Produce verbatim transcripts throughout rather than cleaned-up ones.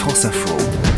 France Info.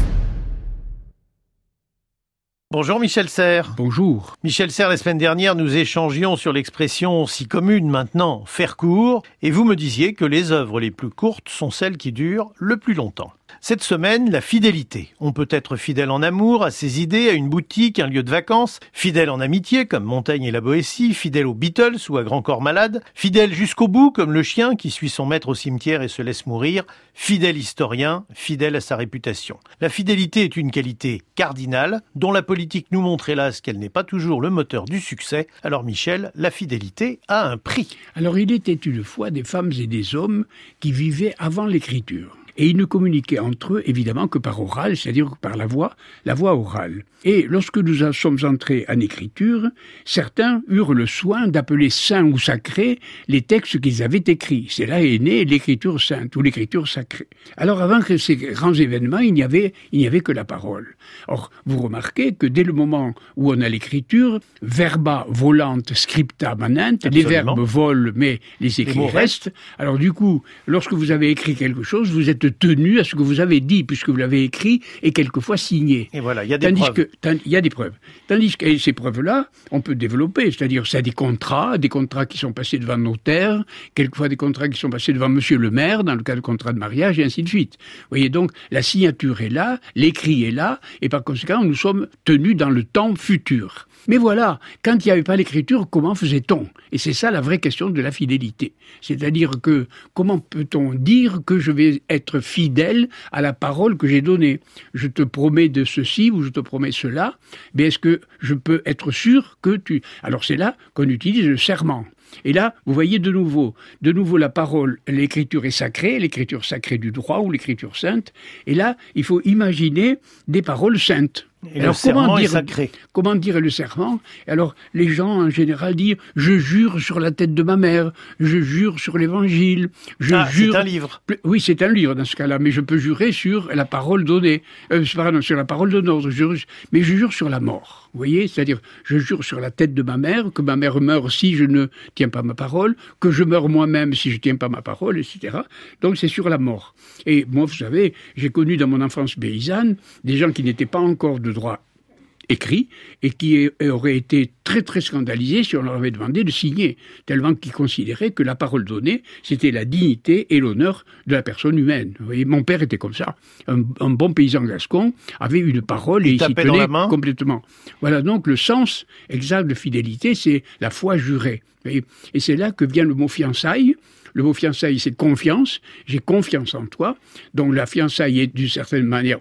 Bonjour Michel Serres. Bonjour. Michel Serres, la semaine dernière, nous échangions sur l'expression si commune maintenant, faire court, et vous me disiez que les œuvres les plus courtes sont celles qui durent le plus longtemps. Cette semaine, la fidélité. On peut être fidèle en amour, à ses idées, à une boutique, un lieu de vacances, fidèle en amitié, comme Montaigne et la Boétie, fidèle aux Beatles ou à Grand Corps Malade, fidèle jusqu'au bout, comme le chien qui suit son maître au cimetière et se laisse mourir, fidèle historien, fidèle à sa réputation. La fidélité est une qualité cardinale, dont la politique nous montre hélas qu'elle n'est pas toujours le moteur du succès. Alors Michel, la fidélité a un prix. Alors il était une fois des femmes et des hommes qui vivaient avant l'écriture. Et ils ne communiquaient entre eux, évidemment, que par oral, c'est-à-dire par la voix, la voix orale. Et lorsque nous sommes entrés en écriture, certains eurent le soin d'appeler saints ou sacrés les textes qu'ils avaient écrits. C'est là est née l'écriture sainte ou l'écriture sacrée. Alors avant que ces grands événements, il n'y avait, il n'y avait que la parole. Or, vous remarquez que dès le moment où on a l'écriture, verba volant scripta manent, les verbes volent mais les écrits les restent. Alors du coup, lorsque vous avez écrit quelque chose, vous êtes tenu à ce que vous avez dit, puisque vous l'avez écrit et quelquefois signé. Et voilà, il y a des Tandis preuves. Que, il y a des preuves. Tandis que ces preuves-là, on peut développer, c'est-à-dire c'est des contrats, des contrats qui sont passés devant notaire, quelquefois des contrats qui sont passés devant monsieur le maire, dans le cas de contrat de mariage, et ainsi de suite. Vous voyez donc, la signature est là, l'écrit est là, et par conséquent, nous sommes tenus dans le temps futur. Mais voilà, quand il n'y avait pas l'écriture, comment faisait-on ? Et c'est ça la vraie question de la fidélité. C'est-à-dire que, comment peut-on dire que je vais être fidèle à la parole que j'ai donnée ? Je te promets de ceci ou je te promets cela, mais est-ce que je peux être sûr que tu... Alors c'est là qu'on utilise le serment. Et là, vous voyez de nouveau, de nouveau la parole, l'écriture est sacrée, l'écriture sacrée du droit ou l'écriture sainte. Et là, il faut imaginer des paroles saintes. Et alors, le serment comment dire, est sacré. Comment dire le serment ? Alors, les gens, en général, disent « Je jure sur la tête de ma mère, je jure sur l'évangile, je ah, jure... » c'est un livre. Oui, c'est un livre dans ce cas-là, mais je peux jurer sur la parole donnée, euh, pardon, sur la parole d'honneur, je jure, mais je jure sur la mort. Vous voyez ? C'est-à-dire, je jure sur la tête de ma mère, que ma mère meure si je ne tiens pas ma parole, que je meurs moi-même si je ne tiens pas ma parole, et cetera. Donc, c'est sur la mort. Et moi, vous savez, j'ai connu dans mon enfance paysanne des gens qui n'étaient pas encore de droit écrit et qui auraient été très très scandalisés si on leur avait demandé de signer, tellement qu'ils considéraient que la parole donnée, c'était la dignité et l'honneur de la personne humaine. Vous voyez, mon père était comme ça. Un, un bon paysan gascon avait une parole et il s'y tenait complètement. Voilà donc le sens exact de fidélité, c'est la foi jurée. Vous voyez, et c'est là que vient le mot fiançailles. Le mot fiançailles, c'est confiance. J'ai confiance en toi. Donc la fiançaille est d'une certaine manière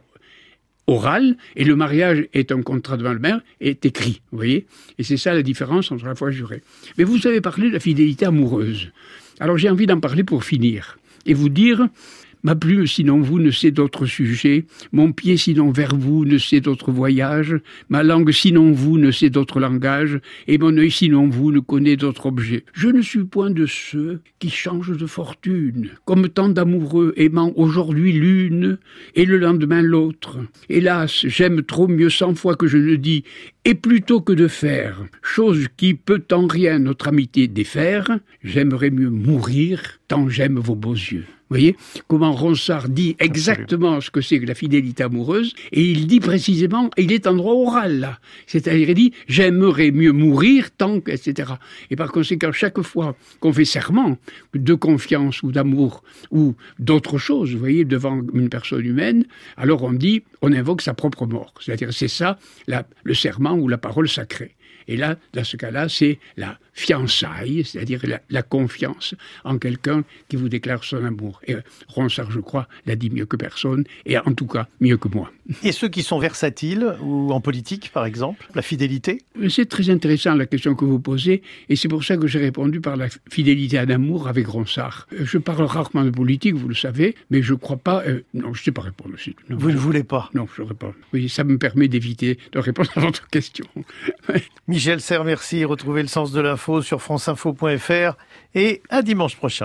oral, et le mariage est un contrat devant le maire, est écrit, vous voyez ? Et c'est ça la différence entre la foi jurée. Mais vous avez parlé de la fidélité amoureuse. Alors j'ai envie d'en parler pour finir, et vous dire... Ma plume, sinon vous, ne sait d'autre sujet. Mon pied, sinon vers vous, ne sait d'autre voyage. Ma langue, sinon vous, ne sait d'autre langage. Et mon œil, sinon vous, ne connaît d'autre objet. Je ne suis point de ceux qui changent de fortune, comme tant d'amoureux aimant aujourd'hui l'une et le lendemain l'autre. Hélas, j'aime trop mieux cent fois que je le dis, et plutôt que de faire, chose qui peut en rien notre amitié défaire, j'aimerais mieux mourir tant j'aime vos beaux yeux. Vous voyez comment Ronsard dit exactement ce que c'est que la fidélité amoureuse, et il dit précisément, il est en droit oral là, c'est-à-dire il dit « j'aimerais mieux mourir tant que... » et cetera. Et par conséquent, chaque fois qu'on fait serment de confiance ou d'amour ou d'autre chose, vous voyez, devant une personne humaine, alors on dit, on invoque sa propre mort. C'est-à-dire c'est ça, la, le serment ou la parole sacrée. Et là, dans ce cas-là, c'est la fiançaille, c'est-à-dire la, la confiance en quelqu'un qui vous déclare son amour. Et Ronsard, je crois, l'a dit mieux que personne, et en tout cas, mieux que moi. Et ceux qui sont versatiles, ou en politique, par exemple, la fidélité ? C'est très intéressant la question que vous posez, et c'est pour ça que j'ai répondu par la fidélité en amour avec Ronsard. Je parle rarement de politique, vous le savez, mais je ne crois pas... Euh, non, je ne sais pas répondre aussi. Non, vous ne voulez pas ? Non, je ne réponds. Oui, ça me permet d'éviter de répondre à votre question. Michel Serres, merci. Retrouvez le sens de l'info sur franceinfo point f r et à dimanche prochain.